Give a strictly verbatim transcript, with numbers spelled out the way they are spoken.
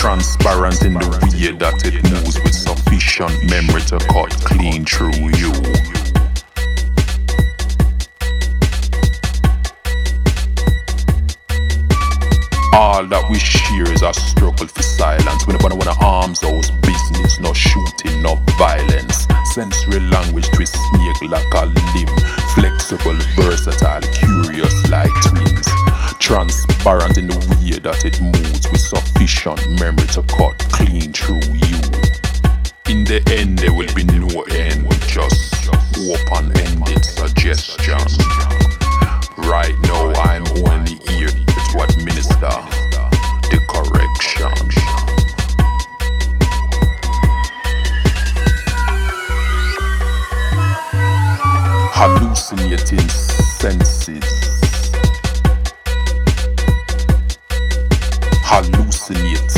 Transparent in the way that it moves with sufficient memory to cut clean through you. All that we share is a struggle for silence. We never wanna arms house business, no shooting, no violence. Sensory language twist snake like a limb. Flexible, versatile, curious like twins. Transparent in the way that it moves with sufficient memory to cut clean through you. In the end there will be no end, just open-ended suggestions. Right now I'm only here to administer the correction. Hallucinating senses. Hallucinate